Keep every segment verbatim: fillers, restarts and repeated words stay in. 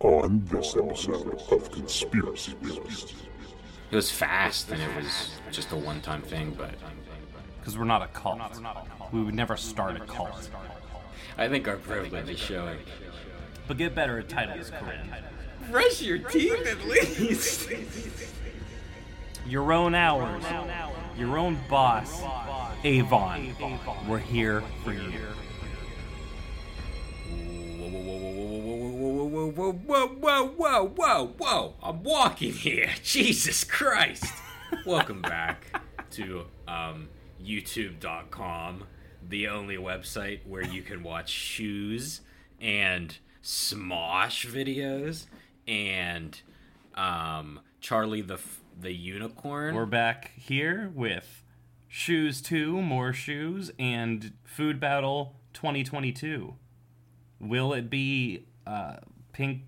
On this episode of Conspiracy Realist. It was fast and it was just a one-time thing, but... Because we're not a cult. We would never start a cult. I think our privilege is showing. But get better at titles, Corinne. Brush your teeth at least. Your own hours. Your own boss. Avon. We're here for you. Whoa, whoa, whoa, whoa, whoa, whoa, whoa. I'm walking here. Jesus Christ. Welcome back to um, YouTube dot com, the only website where you can watch shoes and Smosh videos and um, Charlie the the Unicorn. We're back here with Shoes two, more shoes, and Food Battle twenty twenty-two. Will it be uh, pink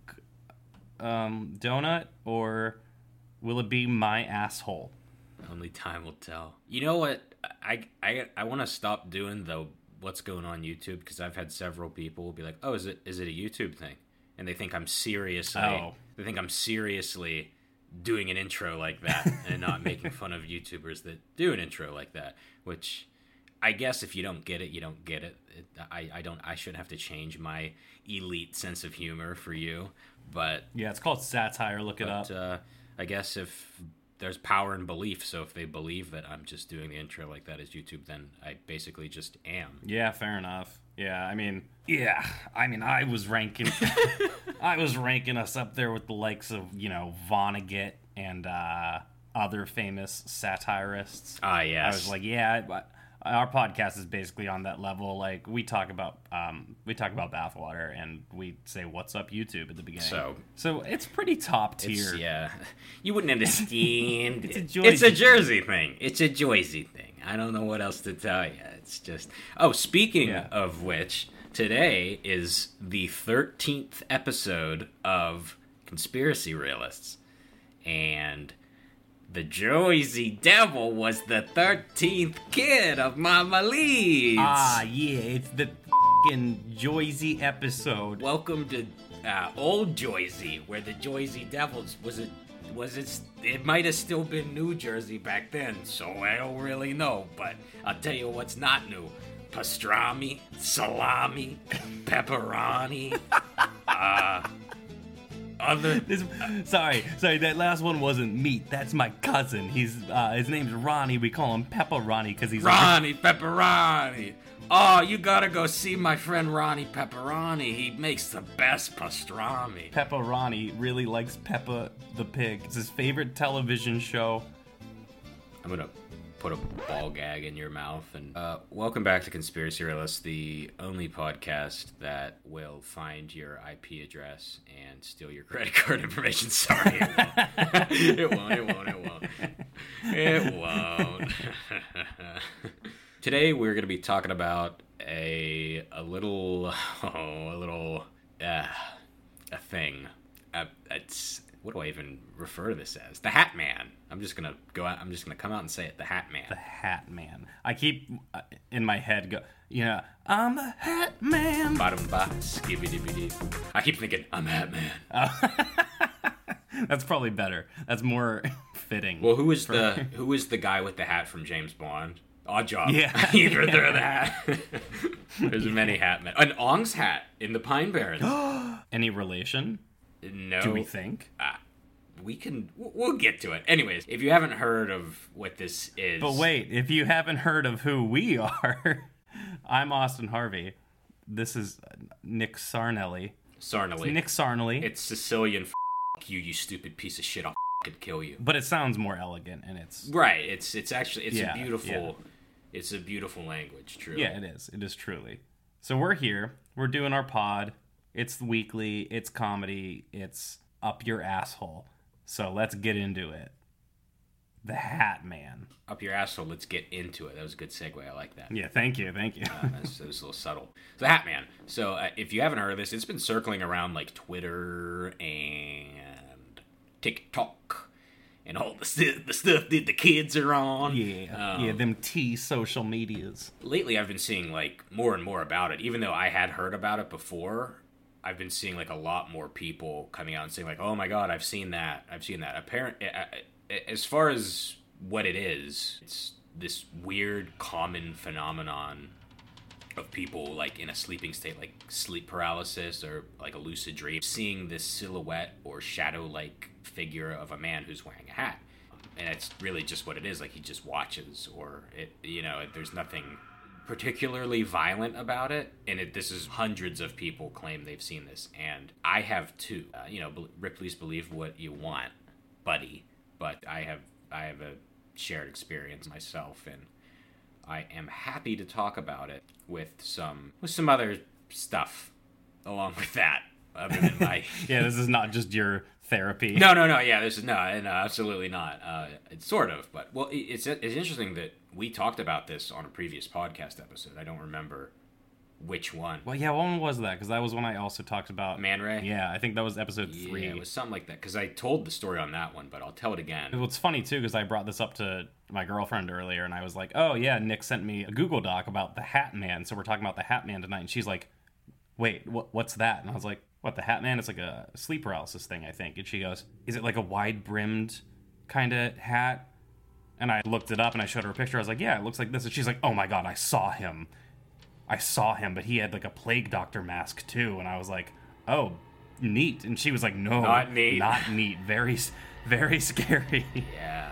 um, donut, or will it be my asshole? Only time will tell. You know what? I I I want to stop doing the what's going on YouTube, because I've had several people be like, "Oh, is it is it a YouTube thing?" And they think I'm seriously Oh. they think I'm seriously doing an intro like that and not making fun of YouTubers that do an intro like that, which I guess if you don't get it, you don't get it. it I, I don't I shouldn't have to change my elite sense of humor for you, but Yeah, it's called satire. Look it but, up. uh, I guess if there's power in belief, so if they believe that I'm just doing the intro like that as YouTube, then I basically just am. Yeah, fair enough. Yeah, I mean, yeah, I mean, I was ranking, I was ranking us up there with the likes of, you know, Vonnegut and uh, other famous satirists. Ah, yes. I was like, yeah, our podcast is basically on that level. Like, we talk about, um, we talk about bathwater, and we say, "What's up, YouTube?" at the beginning. So, so it's pretty top tier. It's, yeah, you wouldn't understand. It's a it. Jersey It's a Jersey thing. It's a Jersey thing. I don't know what else to tell you. It's just. Oh, speaking Yeah. of which, today is the thirteenth episode of Conspiracy Realists, and the Jersey Devil was the thirteenth kid of Mama Leeds. Ah, yeah, it's the fucking Joyzy episode. Welcome to uh, Old Jersey, where the Jersey Devils was it was it it might have still been New Jersey back then, so I don't really know, but I'll tell you what's not new: pastrami, salami, pepperoni, uh other This, sorry, sorry, that last one wasn't meat. That's my cousin. He's uh, his name's Ronnie. We call him Pepperoni because he's Ronnie Pepperoni. Oh, you gotta go see my friend Ronnie Pepperoni. He makes the best pastrami. Pepperoni really likes Peppa the Pig. It's his favorite television show. I'm gonna put a ball gag in your mouth. And uh, welcome back to Conspiracy Realists, the only podcast that will find your I P address and steal your credit card information. Sorry, it won't. it won't. It won't. It won't. It won't. Today we're gonna be talking about a a little oh a little uh, a thing. Uh, it's what do I even refer to this as? The Hat Man. I'm just gonna go out. I'm just gonna come out and say it. The Hat Man. The Hat Man. I keep uh, in my head go, you know, I'm the Hat Man. Bottom ba skibidi. I keep thinking I'm Hat Man. That's probably better. That's more fitting. Well, who is for- the who is the guy with the hat from James Bond? Odd Job. Yeah. Either yeah. They're the hat. There's many hat men. An Ong's hat in the Pine Barrens. Any relation? No. Do we think? Uh, we can. We'll get to it. Anyways, if you haven't heard of what this is, But wait, if you haven't heard of who we are, I'm Austin Harvey. This is Nick Sarnelli. Sarnelli. Nick Sarnelli. It's Sicilian. F- you, you stupid piece of shit. I'll f- kill you. But it sounds more elegant, and it's Right. It's it's actually it's Yeah, a beautiful. yeah. It's a beautiful language. True. yeah, it is. It is truly. So we're here. We're doing our pod. It's weekly. It's comedy. It's up your asshole. So let's get into it. The Hat Man. Up your asshole. Let's get into it. That was a good segue. I like that. Yeah, thank you, thank you. Uh, that's, that was a little subtle. The Hat Man. So uh, if you haven't heard of this, it's been circling around like Twitter and TikTok and all the st- the stuff that the kids are on. Yeah, Um, yeah, them T social medias. Lately, I've been seeing like more and more about it. Even though I had heard about it before, I've been seeing like a lot more people coming out and saying like, "Oh my god, I've seen that. I've seen that." Apparent as far as what it is, it's this weird common phenomenon of people like in a sleeping state, like sleep paralysis or like a lucid dream, seeing this silhouette or shadow-like figure of a man who's wearing a hat. And it's really just what it is. Like he just watches, or it, you know, there's nothing particularly violent about it. And it, this is hundreds of people claim they've seen this, and I have too. Uh, you know, Ripley's believe what you want, buddy. But I have I have a shared experience myself, and I am happy to talk about it with some with some other stuff along with that. Other than my yeah, this is not just your therapy. No, no, no. Yeah, this is no, no absolutely not. Uh, it's sort of, but well, it's it's interesting that we talked about this on a previous podcast episode. I don't remember which one. Well, yeah, when was that? Because that was when I also talked about Man Ray. Yeah, I think that was episode three. Yeah, it was something like that. Because I told the story on that one, but I'll tell it again. It's funny too, because I brought this up to my girlfriend earlier, and I was like, "Oh yeah, Nick sent me a Google Doc about the Hat Man, so we're talking about the Hat Man tonight." And she's like, "Wait, what, what's that?" And I was like, "What, the Hat Man? It's like a sleep paralysis thing, I think." And she goes, "Is it like a wide-brimmed kind of hat?" And I looked it up, and I showed her a picture. I was like, "Yeah, it looks like this." And she's like, "Oh my god, I saw him. I saw him, but he had like a plague doctor mask too." And I was like, "Oh, neat." And she was like, "No, not neat. Not neat. Very, very scary." Yeah.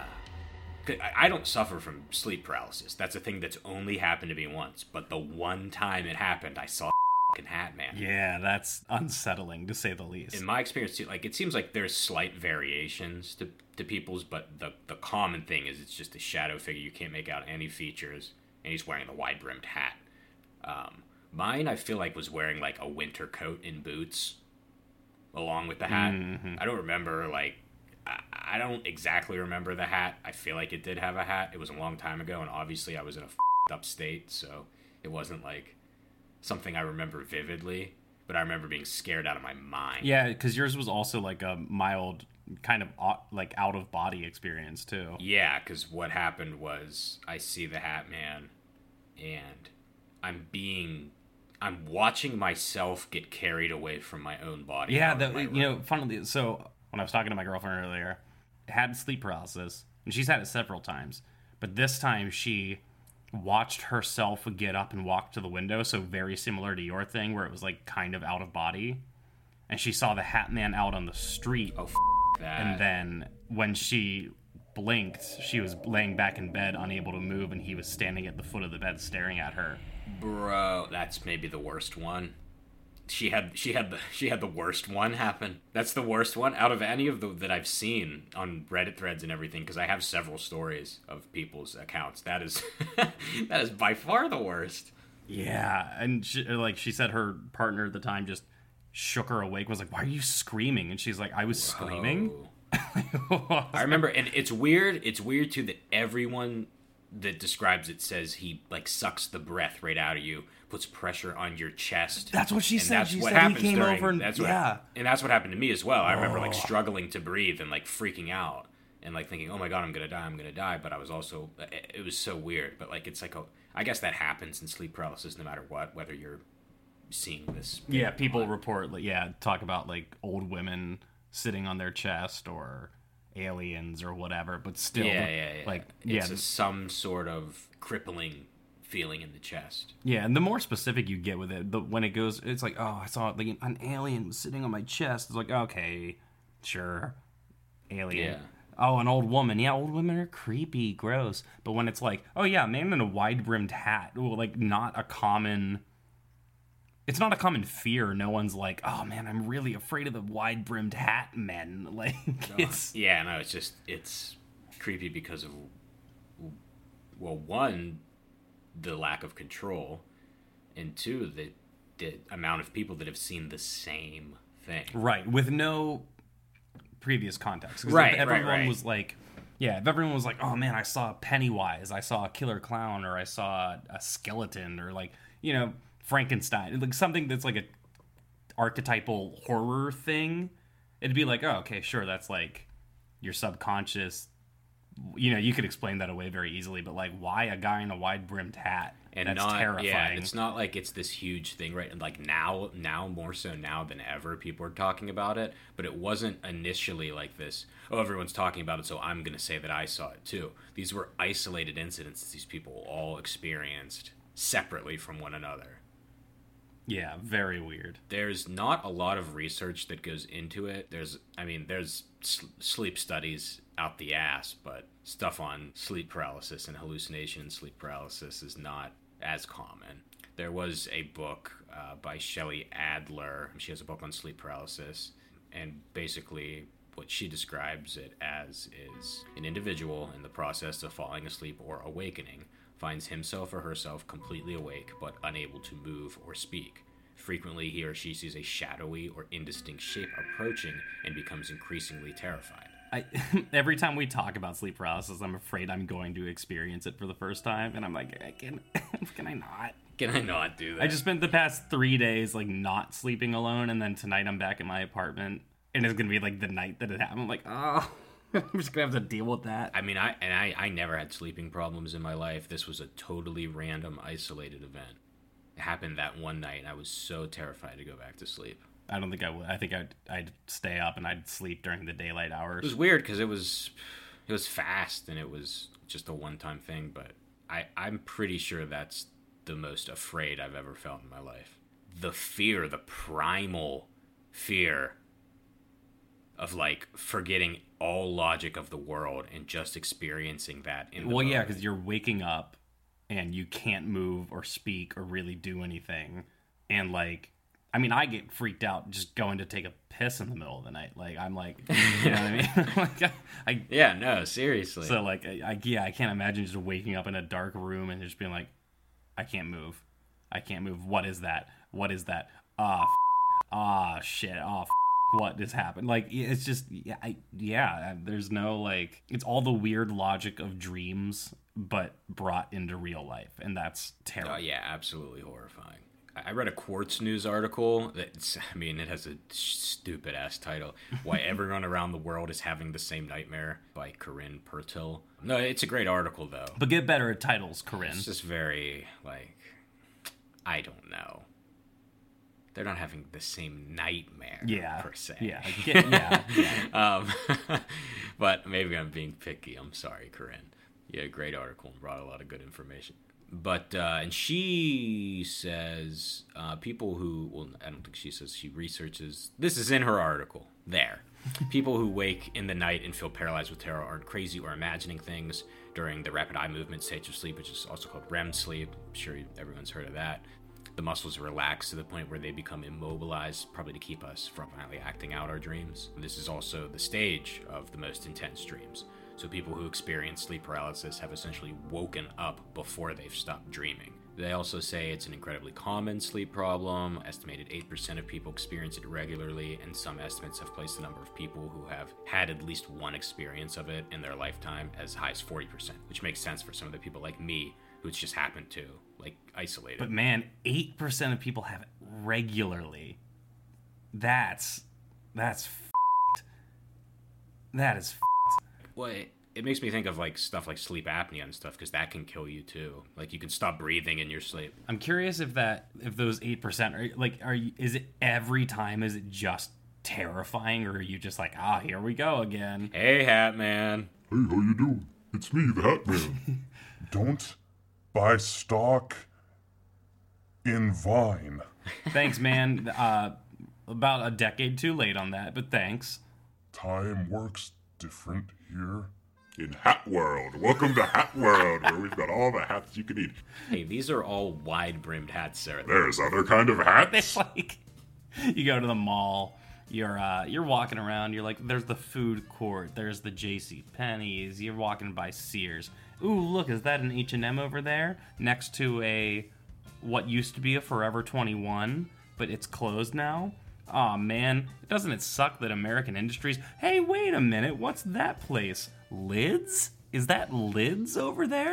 I don't suffer from sleep paralysis. That's a thing that's only happened to me once. But the one time it happened, I saw fucking Hat Man. Yeah, that's unsettling to say the least. In my experience, too, like it seems like there's slight variations to to people's, but the the common thing is it's just a shadow figure. You can't make out any features, and he's wearing the wide brimmed hat. Um, mine, I feel like, was wearing like a winter coat and boots, along with the hat. Mm-hmm. I don't remember like. I don't exactly remember the hat. I feel like it did have a hat. It was a long time ago, and obviously I was in a f***ed up state, so it wasn't like something I remember vividly, but I remember being scared out of my mind. Yeah, because yours was also like a mild kind of like out-of-body experience, too. Yeah, because what happened was I see the Hat Man, and I'm being... I'm watching myself get carried away from my own body. Yeah, the, you know, funnily, so... When I was talking to my girlfriend earlier, had sleep paralysis, and she's had it several times. But this time she watched herself get up and walk to the window, so very similar to your thing, where it was like kind of out of body. And she saw the Hat Man out on the street. Oh, f*** that. And then when she blinked, she was laying back in bed, unable to move, and he was standing at the foot of the bed staring at her. Bro, that's maybe the worst one. She had she had the she had the worst one happen. That's the worst one out of any of the that I've seen on Reddit threads and everything, because I have several stories of people's accounts. That is that is by far the worst. Yeah, and she, like she said, her partner at the time just shook her awake. Was like, "Why are you screaming?" And she's like, "I was Whoa. screaming." I remember, and it's weird. It's weird too that everyone that describes it says he like sucks the breath right out of you, puts pressure on your chest. That's what she and said. That's she what said happens he came during, over and that's what, yeah, and that's what happened to me as well. I remember like Oh. struggling to breathe and like freaking out and like thinking, "Oh my god, I'm gonna die, I'm gonna die." But I was also, it, it was so weird. But like, it's like, a, I guess that happens in sleep paralysis, no matter what, whether you're seeing this. yeah. People report, like, yeah, talk about like old women sitting on their chest or aliens or whatever, but still, Yeah, yeah, yeah. like, it's yeah, a, some sort of crippling feeling in the chest. yeah. And the more specific you get with it, the when it goes, it's like, oh, I saw like an alien was sitting on my chest. It's like, okay, sure, alien. Yeah. Oh, an old woman. Yeah, old women are creepy, gross. But when it's like, oh yeah, a man in a wide-brimmed hat, well, like not a common. It's not a common fear. No one's like, oh man, I'm really afraid of the wide-brimmed hat men. Like it's Yeah, no, it's just, it's creepy because of, well, one, the lack of control, and two, the, the amount of people that have seen the same thing. right with no previous context. 'Cause Right, if right, everyone right. was like, yeah, if everyone was like, oh man, I saw Pennywise, I saw a killer clown, or I saw a skeleton, or like, you know, Frankenstein, like something that's like a archetypal horror thing, it'd be like, oh, okay, sure, that's like your subconscious you know, you could explain that away very easily, but like, why a guy in a wide-brimmed hat? And That's not, terrifying. yeah, it's not like it's this huge thing, right? And like now, now more so now than ever, people are talking about it. But it wasn't initially like this. Oh, everyone's talking about it, so I'm going to say that I saw it too. These were isolated incidents that these people all experienced separately from one another. Yeah, very weird. There's not a lot of research that goes into it. There's, I mean, there's sl- sleep studies out the ass, but stuff on sleep paralysis and hallucination and sleep paralysis is not as common. There was a book uh, by Shelley Adler. She has a book on sleep paralysis, and basically what she describes it as is an individual in the process of falling asleep or awakening finds himself or herself completely awake but unable to move or speak. Frequently, he or she sees a shadowy or indistinct shape approaching and becomes increasingly terrified. I, every time we talk about sleep paralysis, I'm afraid I'm going to experience it for the first time, and I'm like, can, can I not? Can I not do that? I just spent the past three days like not sleeping alone, and then tonight I'm back in my apartment, and it's gonna be like the night that it happened. I'm like, oh, I'm just gonna have to deal with that. I mean, I and I, I never had sleeping problems in my life. This was a totally random, isolated event. It happened that one night, and I was so terrified to go back to sleep. I don't think I would. I think I'd, I'd stay up and I'd sleep during the daylight hours. It was weird because it was it was fast and it was just a one-time thing, but I, I'm pretty sure that's the most afraid I've ever felt in my life. The fear, the primal fear of like forgetting all logic of the world and just experiencing that in the Well, yeah, moment. because you're waking up and you can't move or speak or really do anything. And like, I mean, I get freaked out just going to take a piss in the middle of the night. Like, I'm like, you know what I mean? like, I, I, Yeah, no, seriously. so like, I, I, yeah, I can't imagine just waking up in a dark room and just being like, I can't move. I can't move. What is that? What is that? Ah, f- ah, shit. Ah, f- what has happened? Like, it's just, yeah, I, yeah, there's no, like, it's all the weird logic of dreams, but brought into real life. And that's terrible. Oh, yeah, absolutely horrifying. I read a Quartz News article that's, I mean, it has a stupid ass title. Why Everyone Around the World is Having the Same Nightmare by Corinne Pertil. No, it's a great article though. But get better at titles, Corinne. It's just very, like, I don't know. They're not having the same nightmare, Yeah. per se. Yeah. Get, yeah. Yeah. um, but maybe I'm being picky. I'm sorry, Corinne. You had a great article and brought a lot of good information. But, uh, and she says, uh, people who, well, I don't think she says, she researches, this is in her article, there. People who wake in the night and feel paralyzed with terror aren't crazy or imagining things during the rapid eye movement stage of sleep, which is also called R E M sleep. I'm sure everyone's heard of that. The muscles relax to the point where they become immobilized, probably to keep us from finally acting out our dreams. This is also the stage of the most intense dreams. So people who experience sleep paralysis have essentially woken up before they've stopped dreaming. They also say it's an incredibly common sleep problem. Estimated eight percent of people experience it regularly, and some estimates have placed the number of people who have had at least one experience of it in their lifetime as high as forty percent, which makes sense for some of the people like me who it's just happened to, like, isolated. But man, eight percent of people have it regularly. That's, that's f***ed. That is f***ed. Well, it, it makes me think of like stuff like sleep apnea and stuff, because that can kill you too. Like you can stop breathing in your sleep. I'm curious if that, if those eight percent are like, are you, is it every time? Is it just terrifying, or are you just like, ah, here we go again? Hey, Hat Man. Hey, how you doing? It's me, the Hat Man. Don't buy stock in Vine. Thanks, man. Uh, about a decade too late on that, but thanks. Time works different here. In Hat World. Welcome to Hat World, where we've got all the hats you can eat. Hey, these are all wide-brimmed hats, Sarah. There's other kind of hats. It's like you go to the mall, you're uh, you're walking around, you're like, there's the food court, there's the J C Penney's, you're walking by Sears. Ooh, look, is that an H and M over there next to a what used to be a Forever twenty-one, but it's closed now? Aw, man, doesn't it suck that American Industries... Hey, wait a minute, what's that place? Lids? Is that Lids over there?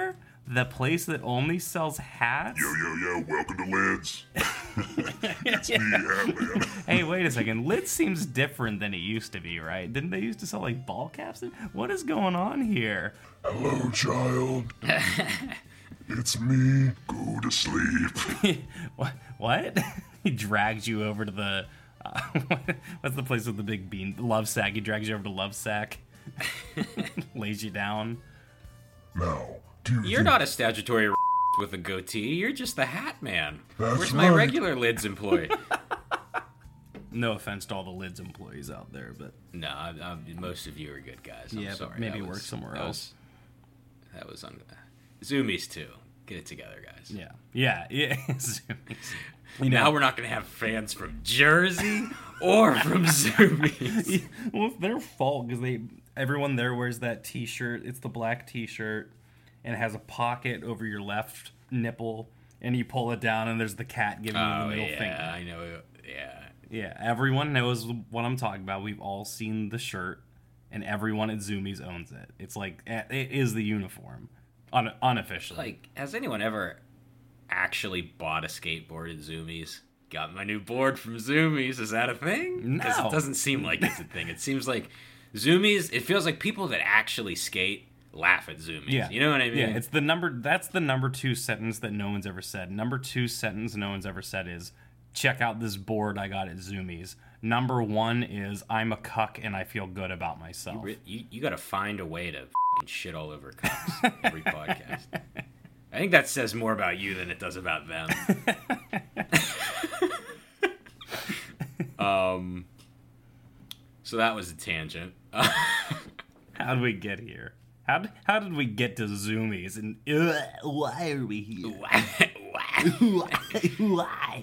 The place that only sells hats? Yo, yo, yo, welcome to Lids. It's me, Hat-Man. Hey, wait a second. Lids seems different than it used to be, right? Didn't they used to sell, like, ball caps? What is going on here? Hello, child. It's me. Go to sleep. What? What? He drags you over to the... Uh, what's the place with the big bean? Love Sack. He drags you over to Love Sack. Lays you down. Now, do you You're think- not a statutory with a goatee. You're just the Hat Man. That's Where's my right. regular Lids employee? No offense to all the Lids employees out there, but... No, I, I, most of you are good guys. I'm Yeah, but sorry. maybe That work was- somewhere that else. Was, that was un- Zoomies too. Get it together, guys. Yeah. Yeah. Yeah. You know, Now we're not going to have fans from Jersey or from Zoomies. well, it's their fault because they everyone there wears that T-shirt. It's the black T-shirt, and it has a pocket over your left nipple, and you pull it down, and there's the cat giving you the Oh, middle yeah, finger. I know. Yeah. Yeah, everyone knows what I'm talking about. We've all seen the shirt, and everyone at Zoomies owns it. It's like it is the uniform, Un- unofficially. Like, has anyone ever actually bought a skateboard at Zoomies? Got my new board from Zoomies. Is that a thing? Because No. it doesn't seem like it's a thing. It seems like Zoomies, it feels like people that actually skate laugh at Zoomies. Yeah. You know what I mean? Yeah, it's the number. That's the number two sentence that no one's ever said. Number two sentence no one's ever said is, "Check out this board I got at Zoomies." Number one is, "I'm a cuck and I feel good about myself." You, you, you got to find a way to f***ing shit all over cups every podcast. I think that says more about you than it does about them. um, so that was a tangent. How did we get here? How did, how did we get to Zoomies? And uh, why are we here? why? Why?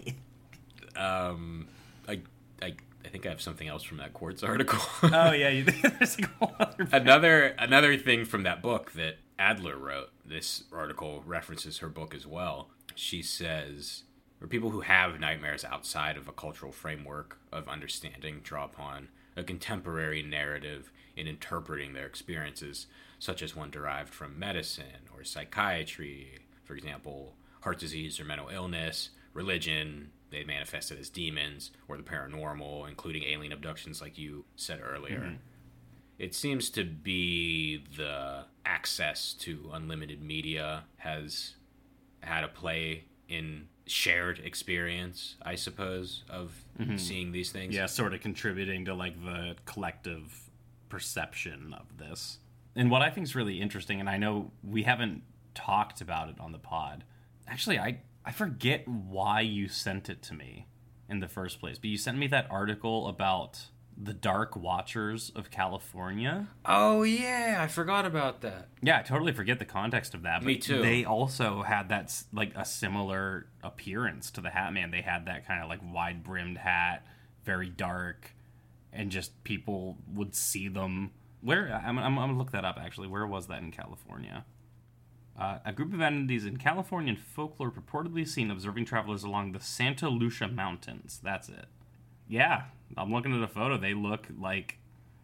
um, I, I, I think I have something else from that Quartz article. Oh yeah, you, there's like a whole other. another another thing from that book that Adler wrote. This article references her book as well. She says, "For people who have nightmares outside of a cultural framework of understanding, draw upon a contemporary narrative in interpreting their experiences, such as one derived from medicine or psychiatry, for example, heart disease or mental illness, religion." They manifest it as demons or the paranormal, including alien abductions, like you said earlier. Mm-hmm. It seems to be the access to unlimited media has had a play in shared experience, I suppose, of mm-hmm. seeing these things. Yeah, sort of contributing to like the collective perception of this. And what I think is really interesting, and I know we haven't talked about it on the pod. Actually, I I forget why you sent it to me in the first place, but you sent me that article about the Dark Watchers of California. Oh, yeah, I forgot about that. Yeah, I totally forget the context of that. But Me too. They also had that, like, a similar appearance to the Hat Man. They had that kind of, like, wide-brimmed hat, very dark, and just people would see them. Where? I'm, I'm, I'm going to look that up, actually. Where was that in California? Uh, a group of entities in Californian folklore purportedly seen observing travelers along the Santa Lucia Mountains. That's it. Yeah, I'm looking at a photo. They look like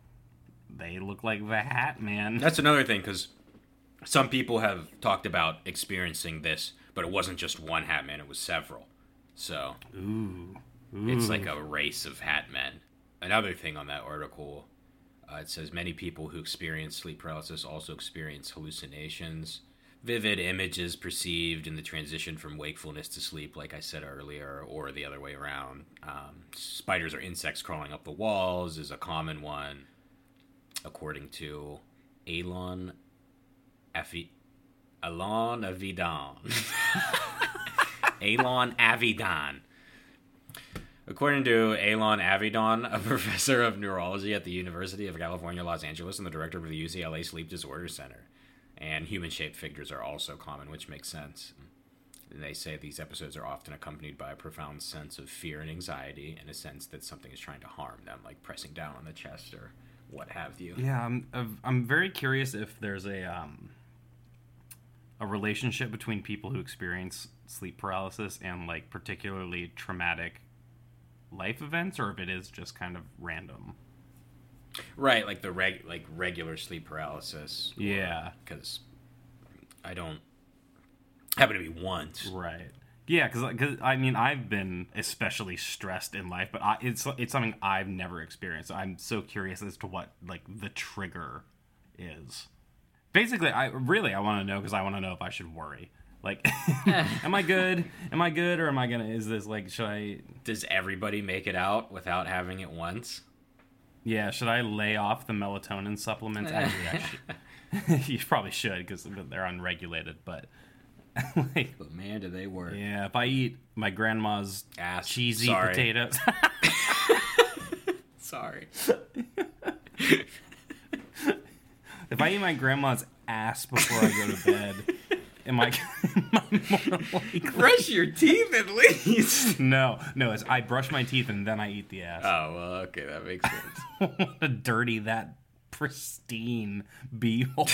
they look like the Hat Man. That's another thing, because some people have talked about experiencing this, but it wasn't just one Hat Man; it was several. So Ooh, Ooh. It's like a race of Hat Men. Another thing on that article, uh, it says many people who experience sleep paralysis also experience hallucinations. Vivid images perceived in the transition from wakefulness to sleep, like I said earlier, or the other way around. Um, spiders or insects crawling up the walls is a common one, according to Alon Avi- Alon Avidan. Alon Avidan. According to Alon Avidan, a professor of neurology at the University of California, Los Angeles, and the director of the U C L A Sleep Disorder Center. And human-shaped figures are also common, which makes sense. They say these episodes are often accompanied by a profound sense of fear and anxiety, and a sense that something is trying to harm them, like pressing down on the chest or what have you. Yeah, I'm I'm very curious if there's a um a relationship between people who experience sleep paralysis and like particularly traumatic life events, or if it is just kind of random. Right, like the reg, like regular sleep paralysis. Yeah, because I don't, Happened to be once. Right. Yeah, because I mean, I've been especially stressed in life, but I, it's it's something I've never experienced. I'm so curious as to what like the trigger is. Basically, I really I want to know because I want to know if I should worry. Like, am I good? Am I good, or am I gonna? Is this like? Should I? Does everybody make it out without having it once? Yeah. Should I lay off the melatonin supplements? Actually, I should. You probably should because they're unregulated, but. Like, But man, do they work. yeah, if I eat my grandma's Ass. cheesy Sorry. potatoes. Sorry. If I eat my grandma's ass before I go to bed, am I, am I more likely? Brush your teeth at least. No, no, it's I brush my teeth and then I eat the ass. Oh, well, okay, that makes sense. I don't want to dirty that pristine beehole.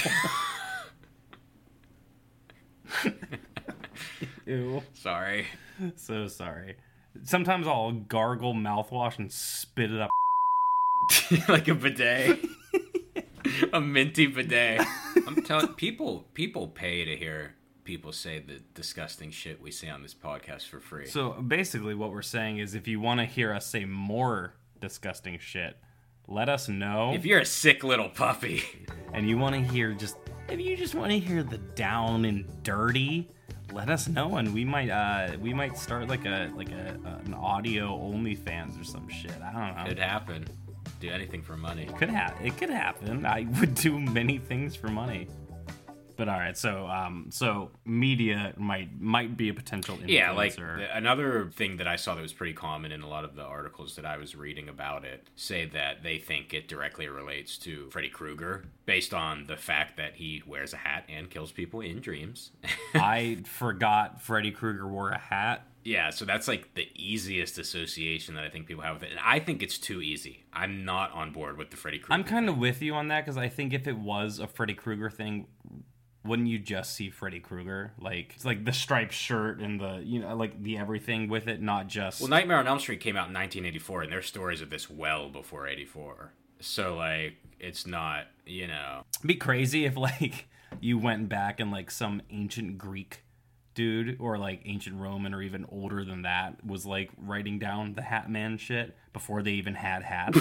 Ew. Sorry. So sorry. Sometimes I'll gargle mouthwash and spit it up. Like a bidet. A minty bidet. I'm telling people, people pay to hear people say the disgusting shit we say on this podcast for free. So basically what we're saying is if you want to hear us say more disgusting shit, let us know. If you're a sick little puppy. And you want to hear just, if you just want to hear the down and dirty, let us know, and we might uh we might start like a like a, a an audio OnlyFans or some shit. I don't know. Could happen. Do anything for money. Could happen. It could happen. I would do many things for money. But all right, so um, so media might might be a potential influencer. Yeah, like the, another thing that I saw that was pretty common in a lot of the articles that I was reading about it say that they think it directly relates to Freddy Krueger based on the fact that he wears a hat and kills people in dreams. I forgot Freddy Krueger wore a hat. Yeah, so that's like the easiest association that I think people have with it. And I think it's too easy. I'm not on board with the Freddy Krueger I'm kind of with you on that because I think if it was a Freddy Krueger thing, wouldn't you just see Freddy Krueger? Like, it's like the striped shirt and the, you know, like the everything with it, not just... Well, Nightmare on Elm Street came out in nineteen eighty-four, and there's stories of this well before eighty-four. So, like, it's not, you know... It'd be crazy if, like, you went back and, like, some ancient Greek dude or, like, ancient Roman or even older than that was, like, writing down the Hat Man shit before they even had hats.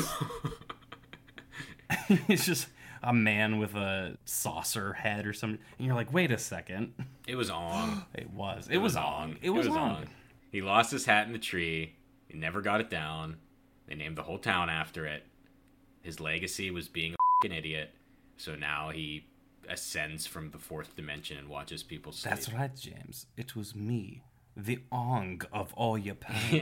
It's just... a man with a saucer head or something, and you're like, wait a second. It was on. It was. It, it was, was on. It was, it was on. on. He lost his hat in the tree. He never got it down. They named the whole town after it. His legacy was being a fucking idiot. So now he ascends from the fourth dimension and watches people sleep. That's right, James. It was me, the Ong of all your pain.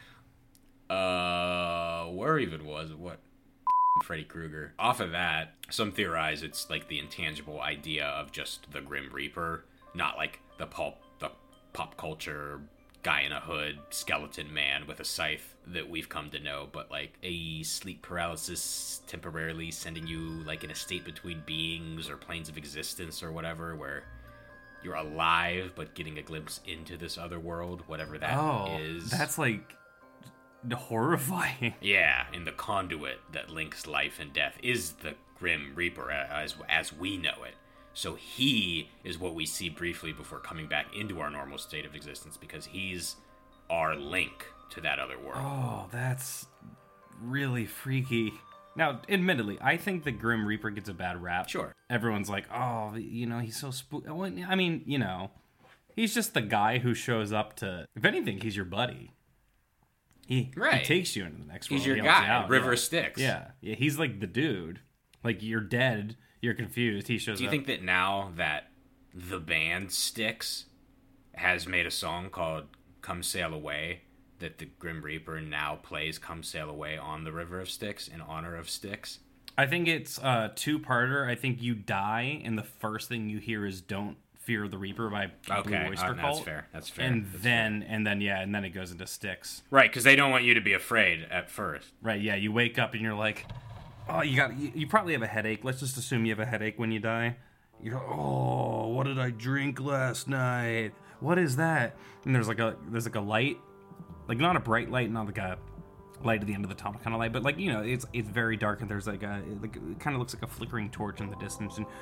uh, where even was it? What? Freddy Krueger. Off of that, some theorize it's like the intangible idea of just the Grim Reaper, not like the pulp, the pop culture guy in a hood, skeleton man with a scythe that we've come to know, but like a sleep paralysis temporarily sending you like in a state between beings or planes of existence or whatever, where you're alive but getting a glimpse into this other world, whatever that oh, is. That's like horrifying. Yeah, and the conduit that links life and death is the Grim Reaper as as we know it. So he is what we see briefly before coming back into our normal state of existence because he's our link to that other world. Oh, that's really freaky. Now, admittedly, I think the Grim Reaper gets a bad rap. Sure. Everyone's like, oh, you know, he's so spooky. I mean, you know, he's just the guy who shows up to, if anything, he's your buddy. He, right. he takes you into the next world. He's your he guy, you out. River yeah. Styx. Yeah. yeah, he's like the dude. Like, you're dead, you're confused, he shows up. Do you up. think that now that the band Styx has made a song called Come Sail Away, that the Grim Reaper now plays Come Sail Away on the River of Styx in honor of Styx? I think it's a two-parter. I think you die, and the first thing you hear is Don't Fear the Reaper by okay. Blue Oyster uh, Cult. That's fair. That's fair. And that's then, fair. and then, yeah, and then it goes into Styx. Right, because they don't want you to be afraid at first. Right, yeah, you wake up and you're like, oh, you got, you, you probably have a headache. Let's just assume you have a headache when you die. You go, oh, what did I drink last night? What is that? And there's like a, there's like a light, like not a bright light, not like a, light at the end of the tunnel kind of light, but like, you know, it's it's very dark, and there's like a like it kind of looks like a flickering torch in the distance. And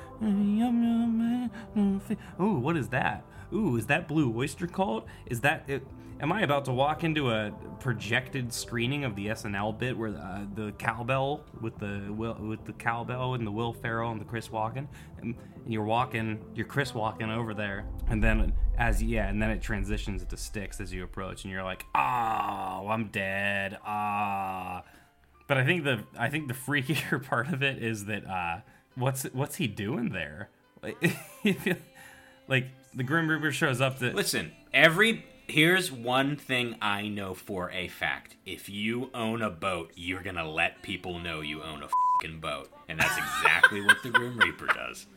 oh, what is that? Ooh, is that Blue Oyster Cult? Is that it? Am I about to walk into a projected screening of the S N L bit where uh, the cowbell with the Will, with the cowbell and the Will Ferrell and the Chris Walken, and you're walking, you're Chris walking over there, and then as yeah, and then it transitions into Styx as you approach, and you're like, oh, I'm dead, ah. But I think the I think the freakier part of it is that uh, what's what's he doing there? Like, like the Grim Reaper shows up to listen. Every Here's one thing I know for a fact. If you own a boat, you're gonna let people know you own a fucking boat. And that's exactly what the Grim Reaper does.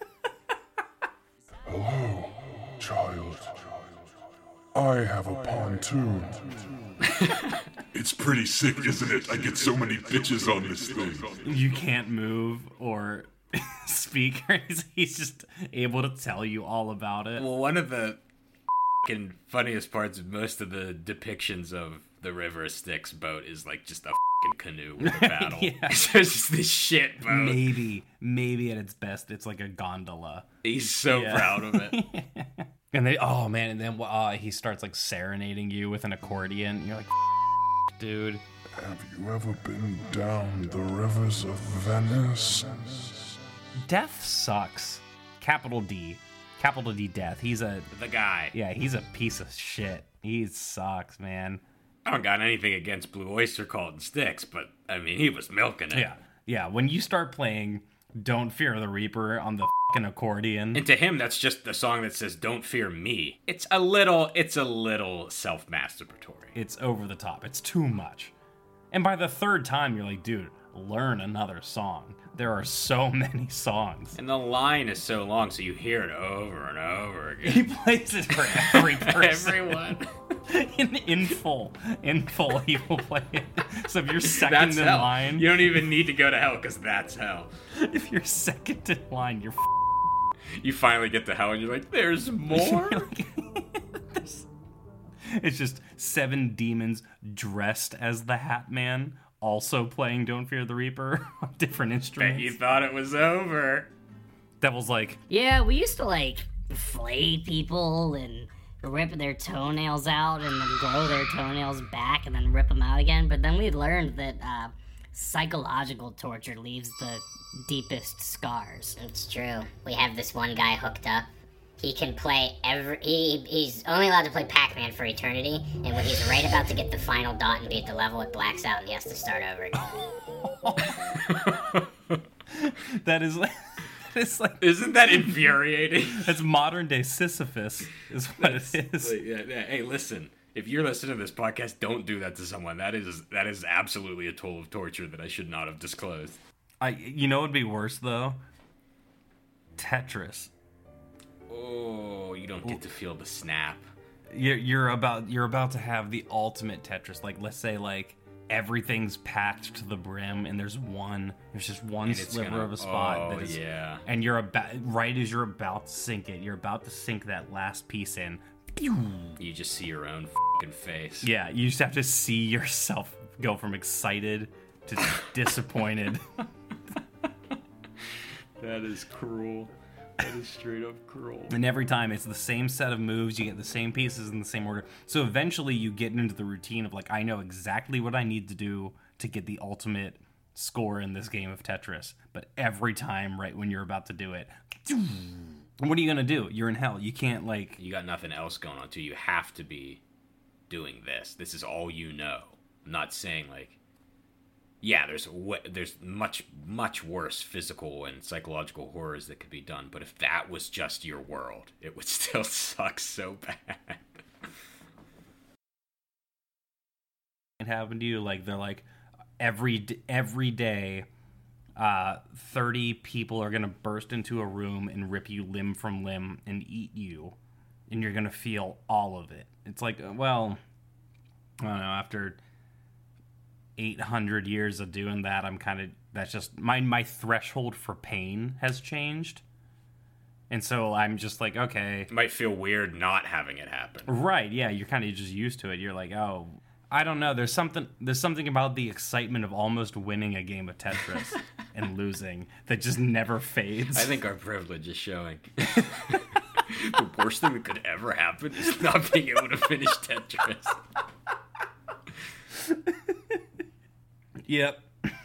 Hello, child. I have a pontoon. It's pretty sick, isn't it? I get so many bitches on this thing. You can't move or speak. He's just able to tell you all about it. Well, one of the and funniest parts of most of the depictions of the River Styx boat is like just a fucking canoe with a paddle. Yeah. It's just this shit boat. Maybe, maybe at its best, it's like a gondola. He's so Yeah. proud of it. And they, oh man, and then uh, he starts like serenading you with an accordion. You're like, dude. Have you ever been down the rivers of Venice? Death sucks. Capital D. Capital D Death. He's a, The guy. yeah, he's a piece of shit. He sucks, man. I don't got anything against Blue Oyster Cult and Styx, but I mean, he was milking it. Yeah, yeah. When you start playing Don't Fear the Reaper on the fucking accordion. And to him, that's just the song that says, don't fear me. It's a little, it's a little self-masturbatory. It's over the top. It's too much. And by the third time, you're like, dude, learn another song. There are so many songs. And the line is so long, so you hear it over and over He again. plays it for every person. Everyone. in, in full. In full, he will play it. So if you're second That's in hell. line... You don't even need to go to hell, because that's hell. If you're second in line, you're f- You finally get to hell, and you're like, there's more? It's just seven demons dressed as the Hat Man, also playing Don't Fear the Reaper on different Bet instruments. you thought it was over. Devil's like, Yeah, we used to like flay people and rip their toenails out and then grow their toenails back and then rip them out again. But then we learned that uh, psychological torture leaves the deepest scars. It's true. We have this one guy hooked up. He can play every. He, he's only allowed to play Pac-Man for eternity, and when he's right about to get the final dot and beat the level, it blacks out and he has to start over again. that is like, it's like, Isn't that infuriating? that's modern day Sisyphus, is what it is. Like, yeah, yeah, hey, listen. If you're listening to this podcast, don't do that to someone. That is that is absolutely a tool of torture that I should not have disclosed. I, you know, what'd be worse though? Tetris. Oh, you don't get to feel the snap. You're, you're about you're about to have the ultimate Tetris. Like, let's say like everything's packed to the brim, and there's one, there's just one And it's sliver gonna- of a spot oh, that is, yeah. and you're about right as you're about to sink it, you're about to sink that last piece in. You just see your own fucking face. Yeah, you just have to see yourself go from excited to disappointed. That is cruel. That is straight up cruel. And every time it's the same set of moves, you get the same pieces in the same order. So eventually you get into the routine of like, I know exactly what I need to do to get the ultimate score in this game of Tetris. But every time, right when you're about to do it, what are you going to do? You're in hell. You can't like... You got nothing else going on, too. You have to be doing this. This is all you know. I'm not saying, like... Yeah, there's w- there's much, much worse physical and psychological horrors that could be done. But if that was just your world, it would still suck so bad. It happened to you, like, they're like, every, d- every day... Uh, thirty people are gonna burst into a room and rip you limb from limb and eat you, and you're gonna feel all of it. It's like, well, I don't know. After eight hundred years of doing that, I'm kind of that's just my my threshold for pain has changed, and so I'm just like, okay, It might feel weird not having it happen. right, yeah, you're kind of just used to it. You're like, oh, I don't know. There's something. There's something about the excitement of almost winning a game of Tetris and losing that just never fades. I think our privilege is showing. The worst thing that could ever happen is not being able to finish Tetris. Yep.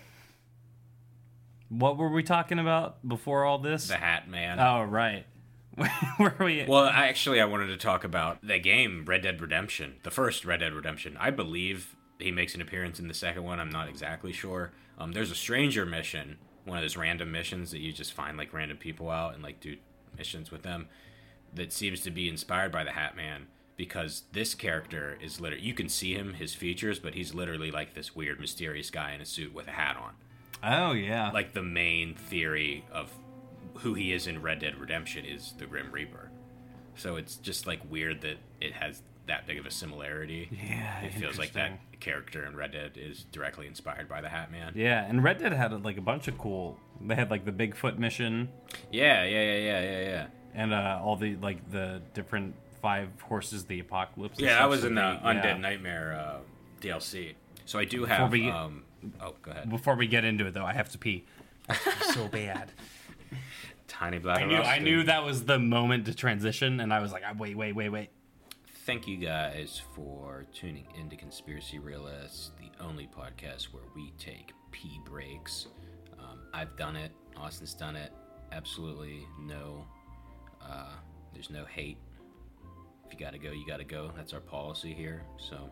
What were we talking about before all this? The Hat Man. Oh, right. Where were we? Well, I, actually, I wanted to talk about the game, Red Dead Redemption. The first Red Dead Redemption. I believe he makes an appearance in the second one. I'm not exactly sure. Um, there's a stranger mission, one of those random missions that you just find, like, random people out and, like, do missions with them, that seems to be inspired by the Hat Man, because this character is literally, you can see him, his features, but he's literally like this weird, mysterious guy in a suit with a hat on. Oh, yeah. Like, the main theory of who he is in Red Dead Redemption is the Grim Reaper. So it's just, like, weird that it has that big of a similarity. Yeah, It feels like that interesting. character in Red Dead is directly inspired by the Hat Man. Yeah, and Red Dead had, like, a bunch of cool... They had, like, the Bigfoot mission Yeah, yeah, yeah, yeah, yeah, yeah. and uh, all the, like, the different five horses of the apocalypse. and Yeah, that stuff, was so in the they- Undead yeah. Nightmare uh, D L C. So I do have... we- Um, oh, go ahead. Before we get into it, though, I have to pee. So bad. Tiny bladder. I knew, I Austin. knew that was the moment to transition, and I was like, wait, wait, wait, wait. Thank you guys for tuning into Conspiracy Realists, the only podcast where we take pee breaks. Um, I've done it. Austin's done it. Absolutely no. Uh, there's no hate. If you gotta go, you gotta go. That's our policy here. So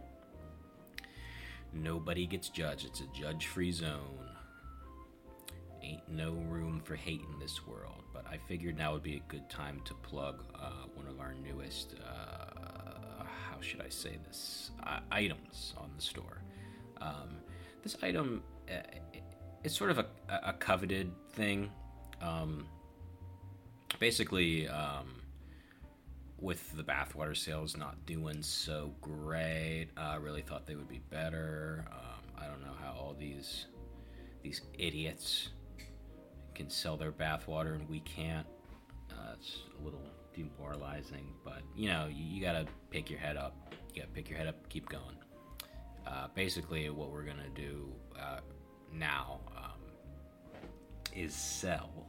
nobody gets judged. It's a judge-free zone. Ain't no room for hate in this world. But I figured now would be a good time to plug uh, one of our newest, uh, how should I say this, uh, items on the store. Um, this item, uh, it's sort of a, a coveted thing. Um, basically, um, with the bathwater sales not doing so great, I uh, really thought they would be better. Um, I don't know how all these these idiots can sell their bathwater and we can't. Uh, it's a little demoralizing, but you know, you, you gotta pick your head up. You gotta pick your head up, keep going. Uh, basically, what we're gonna do uh, now um, is sell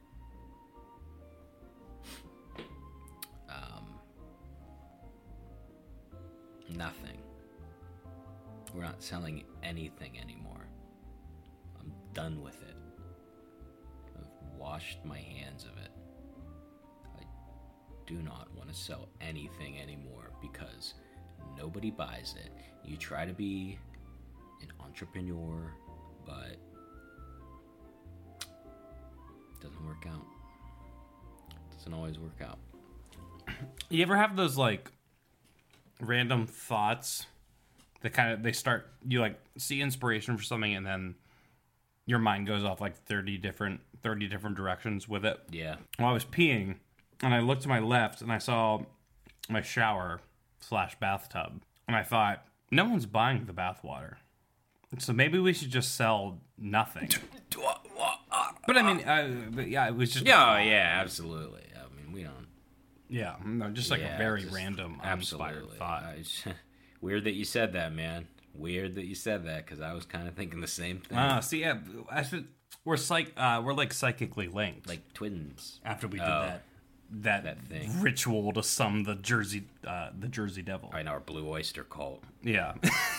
um, nothing. We're not selling anything anymore. I'm done with it. I've washed my hands of it. I do not want to sell anything anymore because nobody buys it. You try to be an entrepreneur, but it doesn't work out. It doesn't always work out. You ever have those, like, random thoughts that kind of, they start, you, like, see inspiration for something and then your mind goes off, like, thirty different, thirty different directions with it? Yeah. Well, I was peeing, and I looked to my left, and I saw my shower slash bathtub, and I thought, no one's buying the bathwater, so maybe we should just sell nothing. But I mean, uh, but yeah, it was just Yeah, yeah, absolutely. I mean, we don't. yeah, no, just like yeah, a very just random, uninspired absolutely. thought. I just- weird that you said that, man. Weird that you said that because I was kind of thinking the same thing. Ah, see, yeah, I should, we're psych, uh, we're like psychically linked. Like twins. after we did Oh. that. That, That thing. ritual to summon the Jersey, uh, the Jersey Devil. I know, our Blue Oyster cult. Yeah.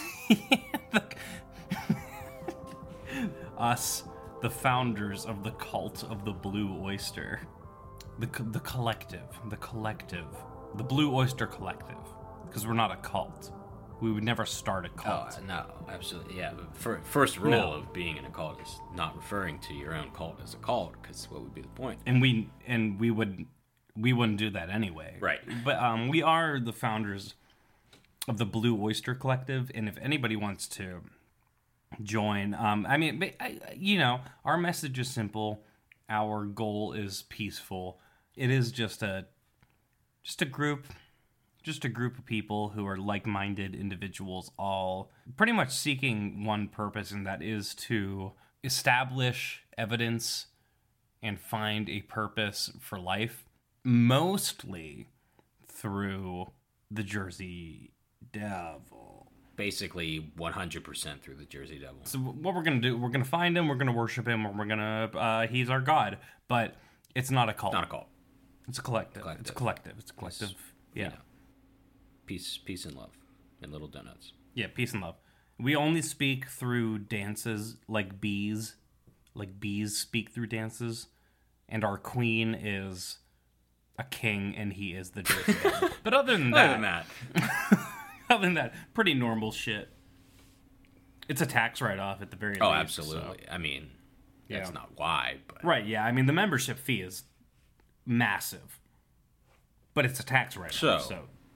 Us, the founders of the cult of the Blue Oyster. The, co- the collective. The collective. The Blue Oyster Collective. Because we're not a cult. We would never start a Oh, cult. no, absolutely. Yeah, fir- first rule No. of being in a cult is not referring to your own cult as a cult because what would be the point? And we and we would we wouldn't do that anyway. Right. But um, we are the founders of the Blue Oyster Collective, and if anybody wants to join, um, I mean, ba- I- you know, our message is simple. Our goal is peaceful. It is just a just a group, just a group of people who are like-minded individuals, all pretty much seeking one purpose, and that is to establish evidence and find a purpose for life, mostly through the Jersey Devil. basically one hundred percent through the Jersey Devil. So what we're gonna do? We're gonna find him. We're gonna worship him. And we're gonna. Uh, he's our god. But it's not a cult. Not a cult. It's a collective. Collective. It's a collective. It's a collective. It's, yeah. You know, peace, peace and love, and little donuts. Yeah. Peace and love. We only speak through dances like bees, like bees speak through dances, and our queen is a king, and he is the Jersey Devil. But other than that, Other than that, other than that, pretty normal shit. It's a tax write-off at the very oh, least. absolutely. So. I mean, that's Yeah. not why, but Right, yeah. I mean, the membership fee is massive. But it's a tax write-off, so, So,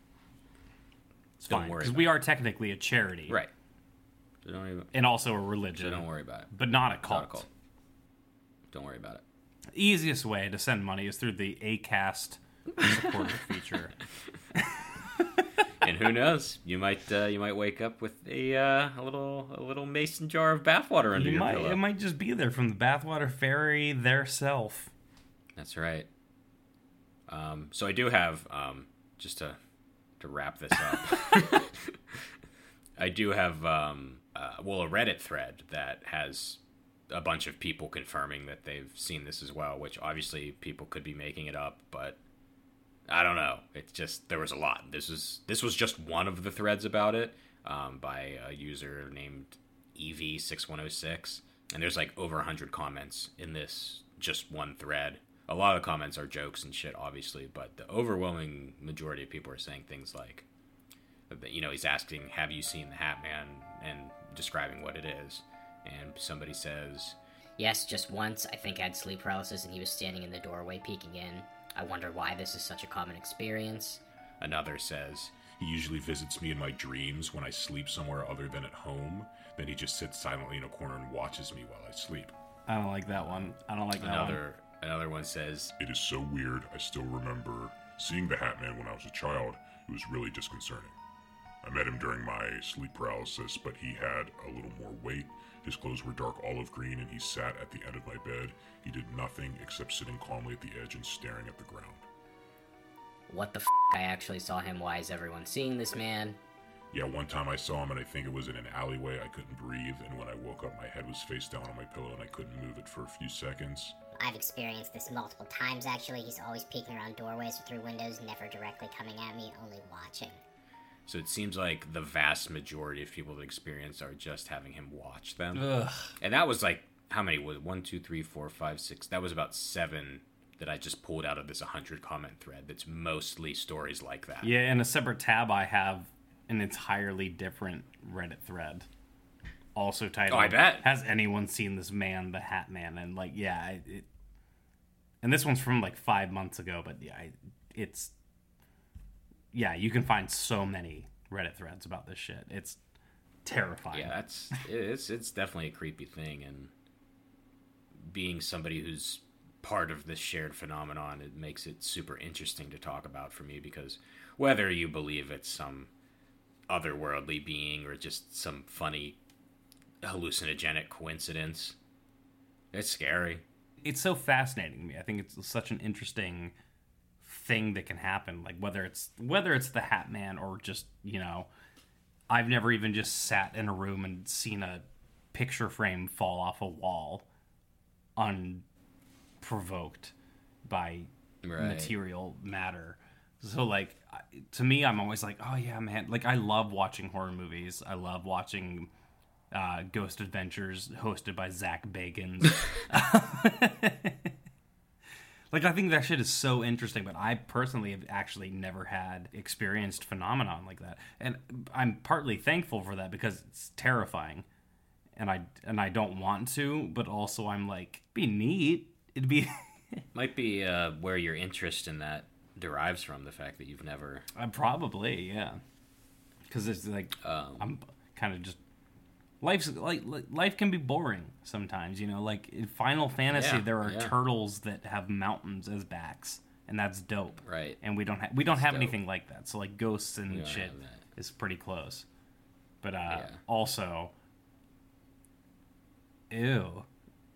it's don't fine. worry Because about we are technically a charity. right. So don't even, And also a religion. so don't worry about it. But not a It's cult. not a cult. Don't worry about it. Easiest way to send money is through the Acast supporter feature. And who knows? You might uh, you might wake up with a uh, a little a little mason jar of bathwater under You your might, pillow. it might just be there from the Bathwater Fairy theirself. That's right. Um, so I do have um, just to to wrap this up. I do have um, uh, well a Reddit thread that has a bunch of people confirming that they've seen this as well. Which obviously people could be making it up, but I don't know. It's just there was a lot. This is this was just one of the threads about it um, by a user named E V six one oh six, and there's like over a hundred comments in this just one thread. A lot of the comments are jokes and shit, obviously, but the overwhelming majority of people are saying things like, you know, he's asking, "Have you seen the Hat Man?" and describing what it is, and somebody says, Yes, just once. I think I had sleep paralysis and he was standing in the doorway peeking in. I wonder why this is such a common experience. another says, He usually visits me in my dreams when I sleep somewhere other than at home. Then he just sits silently in a corner and watches me while I sleep. I don't like that one. I don't like that one. another another one says, It is so weird, I still remember seeing the Hat Man when I was a child. It was really disconcerting. I met him during my sleep paralysis, but he had a little more weight. His clothes were dark olive green, and he sat at the end of my bed. He did nothing except sitting calmly at the edge and staring at the ground. What the f***? I actually saw him. Why is everyone seeing this man? Yeah, one time I saw him, and I think it was in an alleyway. I couldn't breathe, and when I woke up, my head was face down on my pillow, and I couldn't move it for a few seconds. I've experienced this multiple times, actually. He's always peeking around doorways or through windows, never directly coming at me, only watching. so it seems like the vast majority of people that experience are just having him watch them. Ugh. And that was like, how many was it? One, two, three, four, five, six. That was about seven that I just pulled out of this one hundred comment thread that's mostly stories like that. Yeah, in a separate tab, I have an entirely different Reddit thread. Also titled, Oh, I bet. Has anyone seen this man, the Hat Man? And, like, yeah, it, it and this one's from, like, five months ago, but, yeah, it, it's, yeah, you can find so many Reddit threads about this shit. It's terrifying. Yeah, that's it's it's definitely a creepy thing, and being somebody who's part of this shared phenomenon, it makes it super interesting to talk about for me, because whether you believe it's some otherworldly being or just some funny hallucinogenic coincidence, it's scary. It's so fascinating to me. I think it's such an interesting thing that can happen. Like whether it's whether it's the Hat Man or just, you know, I've never even just sat in a room and seen a picture frame fall off a wall unprovoked by Right. material matter. So like I- to me, I'm always like, oh yeah, man. Like I love watching horror movies. I love watching uh, Ghost Adventures hosted by Zach Bagans. Like, I think that shit is so interesting, but I personally have actually never had experienced phenomenon like that. And I'm partly thankful for that because it's terrifying. And I and I don't want to, but also I'm like, be neat. It'd be Might be uh, where your interest in that derives from, the fact that you've never... uh, probably, yeah. Because it's like Um, I'm kind of just life's like li- life can be boring sometimes, you know. Like in Final Fantasy, Yeah, there are yeah. turtles that have mountains as backs, and that's dope. Right. And we don't have we don't have dope. anything like that. So like ghosts and We don't shit have that. is pretty close. But uh, Yeah. also, ew.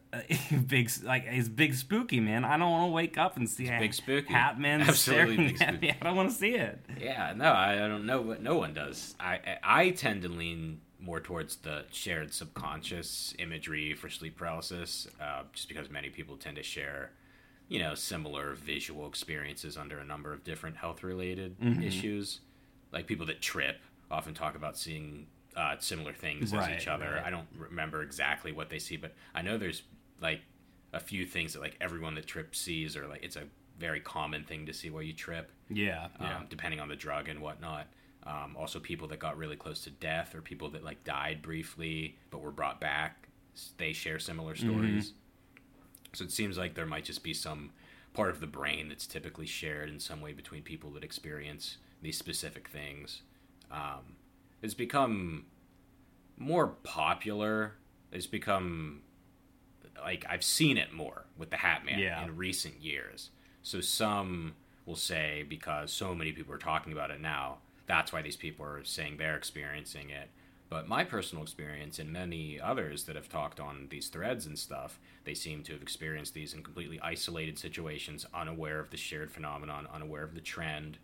uh, big like it's big spooky, man. I don't want to wake up and see It's a big spooky. Hat Man Absolutely staring big at spooky. me. I don't want to see it. Yeah, no, I, I don't know what no one does. I, I I tend to lean more towards the shared subconscious imagery for sleep paralysis, uh, just because many people tend to share, you know, similar visual experiences under a number of different health-related Mm-hmm. issues. Like people that trip often talk about seeing uh, similar things Right, as each other. right. I don't remember exactly what they see, but I know there's like a few things that like everyone that trips sees, or like it's a very common thing to see while you trip. Yeah, Um, yeah. depending on the drug and whatnot. Um, also, people that got really close to death, or people that like died briefly but were brought back, s- they share similar stories. So it seems like there might just be some part of the brain that's typically shared in some way between people that experience these specific things. Um, it's become more popular. It's become like I've seen it more with the Hat Man Yeah. in recent years. So some will say, because so many people are talking about it now, that's why these people are saying they're experiencing it. But my personal experience, and many others that have talked on these threads and stuff, they seem to have experienced these in completely isolated situations, unaware of the shared phenomenon, unaware of the trend.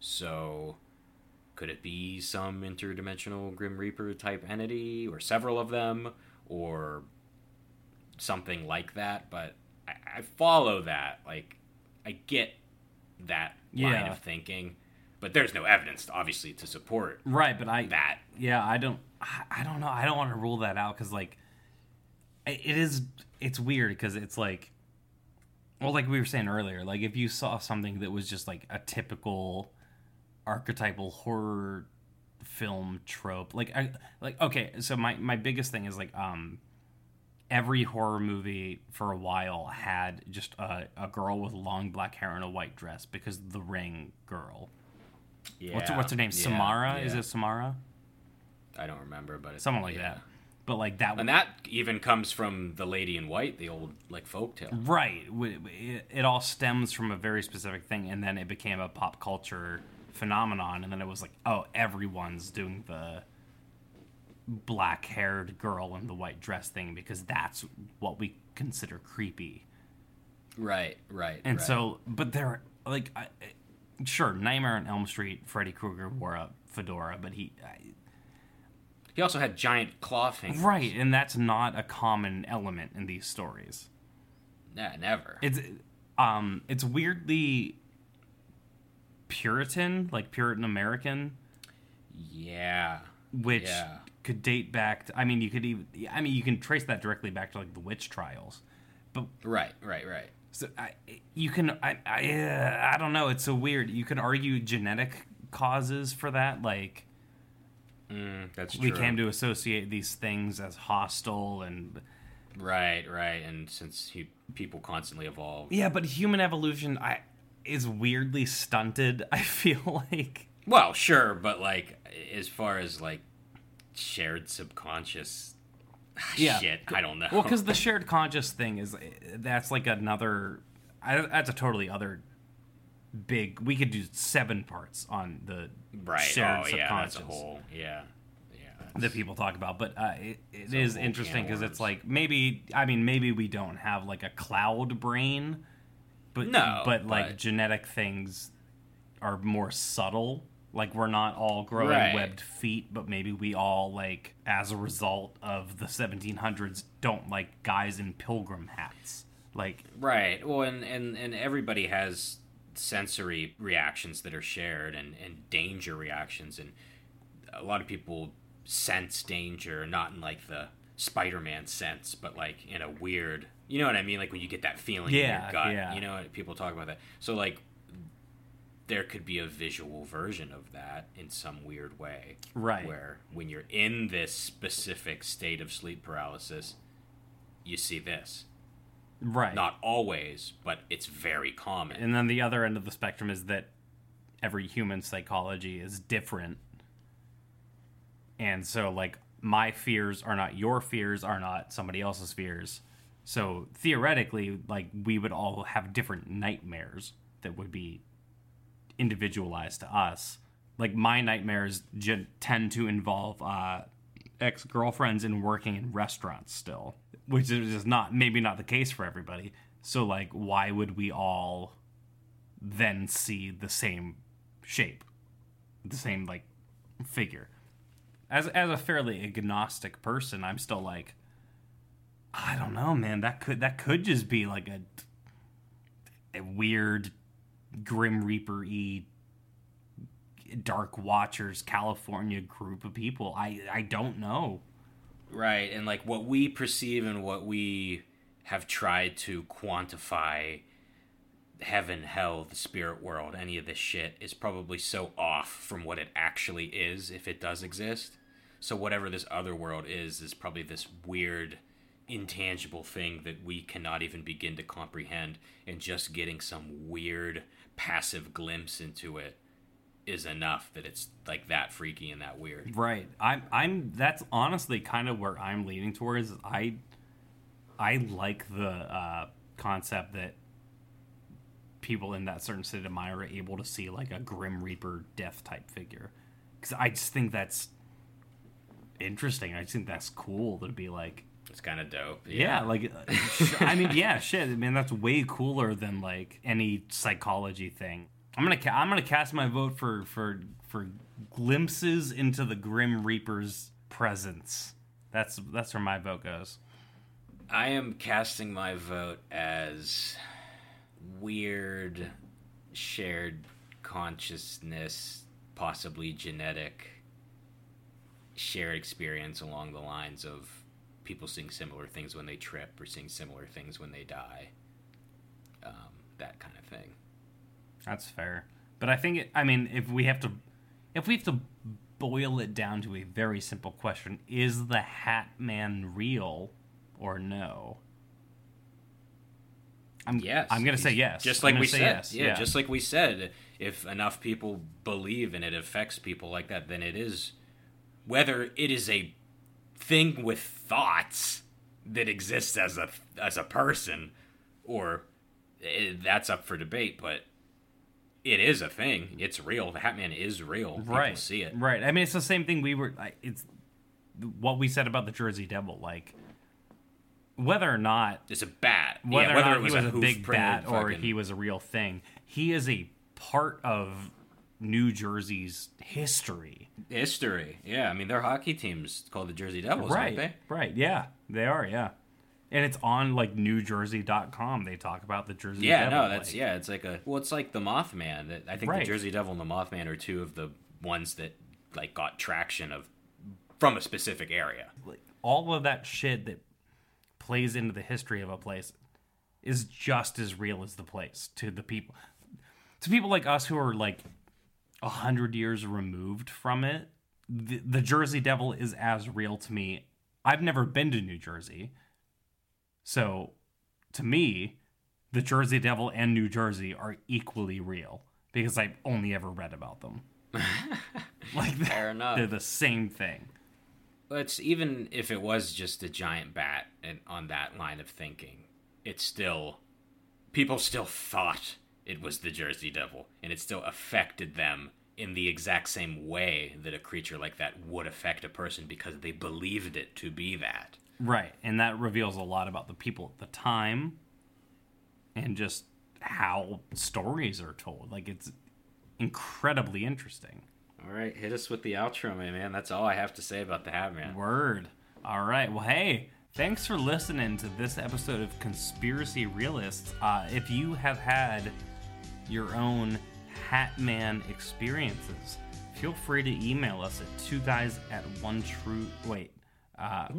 So could it be some interdimensional Grim Reaper type entity, or several of them, or something like that? But I, I follow that. Like, I get that line Yeah. of thinking, but there's no evidence, obviously, to support Right, but I that. yeah, I don't I, I don't know. I don't want to rule that out cuz like it it is it's weird because it's like well, like we were saying earlier, like if you saw something that was just like a typical archetypal horror film trope, like I like okay, so my my biggest thing is like um every horror movie for a while had just a, a girl with long black hair and a white dress because the Ring girl. Yeah. What's what's her name? Yeah, Samara? Is yeah. it Samara? I don't remember, but it's, Something like yeah. that. But like that, And that even comes from The Lady in White, the old like folktale. right? w- It, it all stems from a very specific thing, and then it became a pop culture phenomenon, and then it was like, oh, everyone's doing the black-haired girl in the white dress thing because that's what we consider creepy. Right, right. And right. so, but there, like, I, sure, Nightmare on Elm Street, Freddy Krueger wore a fedora, but he. I, he also had giant claw fingers. Right, and that's not a common element in these stories. Nah, never. It's um it's weirdly Puritan, like Puritan American, yeah. which Yeah. could date back to, I mean you could even I mean you can trace that directly back to like the witch trials. But Right, right, right. so I, you can I I, uh, I don't know, it's so weird. You can argue genetic causes for that, like Mm, that's true. we came to associate these things as hostile and Right, right. And since he, people constantly evolve. yeah, but human evolution I is weirdly stunted, I feel like. Well, sure, but like as far as like shared subconscious Yeah. shit, I don't know. Well, because the shared conscious thing is that's like another. I, that's a totally other big. We could do seven parts on the right. shared Oh, yeah, that's subconscious a whole. Yeah, yeah. that that's- people talk about. But uh, it, it a is whole interesting can of because worms. it's like maybe I mean maybe we don't have like a cloud brain, but No, but like but- genetic things are more subtle. Like we're not all growing Right. webbed feet, but maybe we all like as a result of the seventeen hundreds don't like guys in pilgrim hats. Like Right. Well, and, and, and everybody has sensory reactions that are shared and, and danger reactions. And a lot of people sense danger, not in like the Spider-Man sense, but like in a weird, you know what I mean? Like when you get that feeling in Yeah, your gut, yeah. you know, people talk about that. So like there could be a visual version of that in some weird way. Right. Where when you're in this specific state of sleep paralysis, you see this. right. Not always, but it's very common. And then the other end of the spectrum is that every human psychology is different. And so, like, my fears are not your fears, are not somebody else's fears. So, theoretically, like, we would all have different nightmares that would be individualized to us. Like, my nightmares gen- tend to involve uh, ex-girlfriends and working in restaurants still, which is just not maybe not the case for everybody. So like, why would we all then see the same shape, the same like figure? As as a fairly agnostic person, I'm still like, I don't know, man. That could that could just be like a a weird Grim Reaper-y Dark Watchers California group of people. I I don't know. Right, and like what we perceive and what we have tried to quantify, heaven, hell, the spirit world, any of this shit is probably so off from what it actually is, if it does exist. So whatever this other world is, is probably this weird, intangible thing that we cannot even begin to comprehend, and just getting some weird, passive glimpse into it is enough that it's like that freaky and that weird. Right. I'm I'm that's honestly kind of where I'm leaning towards. I I like the uh, concept that people in that certain state of mind are able to see like a Grim Reaper death type figure. Because I just think that's interesting. I just think that's cool to be like, it's kind of dope. Yeah, Yeah, like, I mean, yeah, shit. I mean, that's way cooler than like any psychology thing. I'm gonna, ca- I'm gonna cast my vote for for for glimpses into the Grim Reaper's presence. That's that's where my vote goes. I am casting my vote as weird, shared consciousness, possibly genetic, shared experience along the lines of people seeing similar things when they trip or seeing similar things when they die. Um, that kind of thing. That's fair. But I think, it, I mean, if we have to, if we have to boil it down to a very simple question, is the Hat Man real or no? I'm, Yes. I'm gonna say yes. Just I'm like gonna we say said. yes. Yeah, just like we said, if enough people believe and it affects people like that, then it is, whether it is a thing with thoughts that exists as a as a person, or it, that's up for debate, but it is a thing. It's real. The Hat Man is real. People right. see it. Right. I mean, it's the same thing we were. It's what we said about the Jersey Devil. Like, whether or not It's a bat. whether, yeah, or whether not it was he was a, a, hoof big bat printed or fucking- he was a real thing, he is a part of New Jersey's history. history. Yeah, I mean, their hockey team's called the Jersey Devils, Right. aren't they? Right. Yeah, they are. Yeah. And it's on like New Jersey dot com. They talk about the Jersey Yeah, Devil. no, that's like, yeah. It's like a well, it's like the Mothman. That I think Right. the Jersey Devil and the Mothman are two of the ones that like got traction of from a specific area. like, all of that shit that plays into the history of a place is just as real as the place to the people. To people like us who are like a hundred years removed from it, the, the Jersey Devil is as real to me. I've never been to New Jersey. So, to me, the Jersey Devil and New Jersey are equally real because I've only ever read about them. like, Fair enough. They're the same thing. But it's, even if it was just a giant bat, and on that line of thinking, it's still people still thought it was the Jersey Devil, and it still affected them in the exact same way that a creature like that would affect a person because they believed it to be that. Right, and that reveals a lot about the people at the time and just how stories are told. Like, it's incredibly interesting. All right, hit us with the outro, my man. That's all I have to say about the Hat Man. Word. All right, well, hey, thanks for listening to this episode of Conspiracy Realists. Uh, if you have had your own Hat Man experiences, feel free to email us at two guys at one true... Wait. Uh,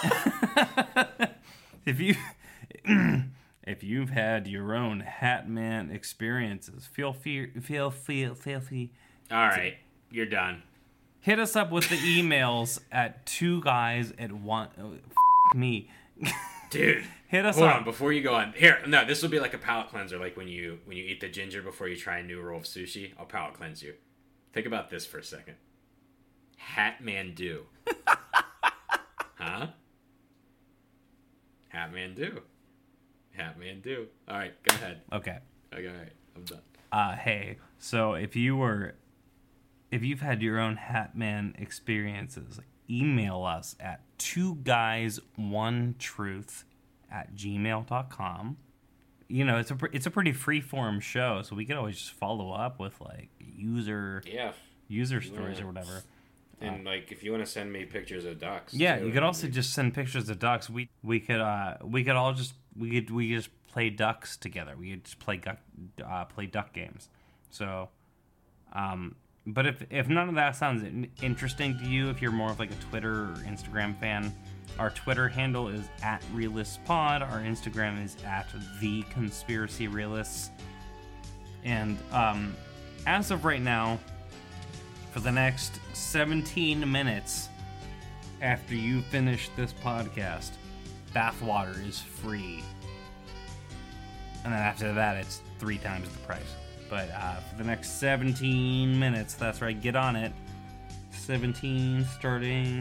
if you if you've had your own Hat Man experiences, feel free, feel feel feel free. All right, you're done. Hit us up with the emails at two guys at one. Oh, f- me, Dude, hit us hold up. on before you go on. Here, no, this will be like a palate cleanser, like when you when you eat the ginger before you try a new roll of sushi. I'll palate cleanse you. Think about this for a second. Hat Man do. Huh? Hat Man do. Hat Man do. All right, go ahead. Okay. Okay, all right, I'm done. Uh, hey, so if you were, if you've had your own Hat Man experiences, like, email us at two guys one truth at gmail dot com. You know, it's a it's a pretty free-form show, so we could always just follow up with like user Yeah. user stories Yeah. or whatever. And like, if you want to send me pictures of ducks, Yeah, too, you could also we- just send pictures of ducks. We we could uh we could all just we could we could just play ducks together. We could just play duck uh, play duck games. So, um, but if if none of that sounds in- interesting to you, if you're more of like a Twitter or Instagram fan, our Twitter handle is at RealistPod. Our Instagram is at The Conspiracy Realists. And um, as of right now, for the next seventeen minutes after you finish this podcast, bathwater is free. And then after that, it's three times the price. But uh, for the next seventeen minutes, that's right, get on it. seventeen starting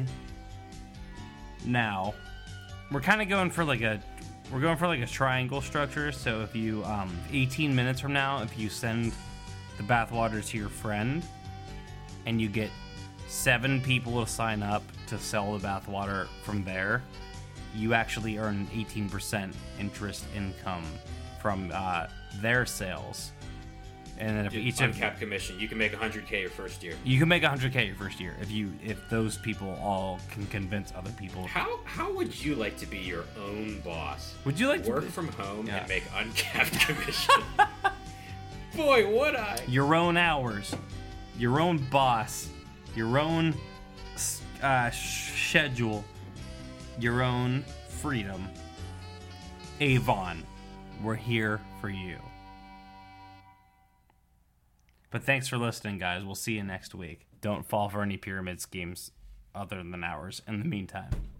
now. We're kind of going for like a we're going for like a triangle structure. So if you um, eighteen minutes from now, if you send the bathwater to your friend, and you get seven people to sign up to sell the bathwater from there, you actually earn eighteen percent interest income from uh, their sales. And then if Dude, each of uncapped commission, you can make one hundred K your first year. you can make one hundred K your first year if you if those people all can convince other people. How how would you like to be your own boss? Would you like to Work be- from home Yeah. and make uncapped commission? Boy, would I! your own hours, your own boss, your own uh, schedule, your own freedom. Avon, we're here for you. But thanks for listening, guys. We'll see you next week. Don't fall for any pyramid schemes other than ours in the meantime.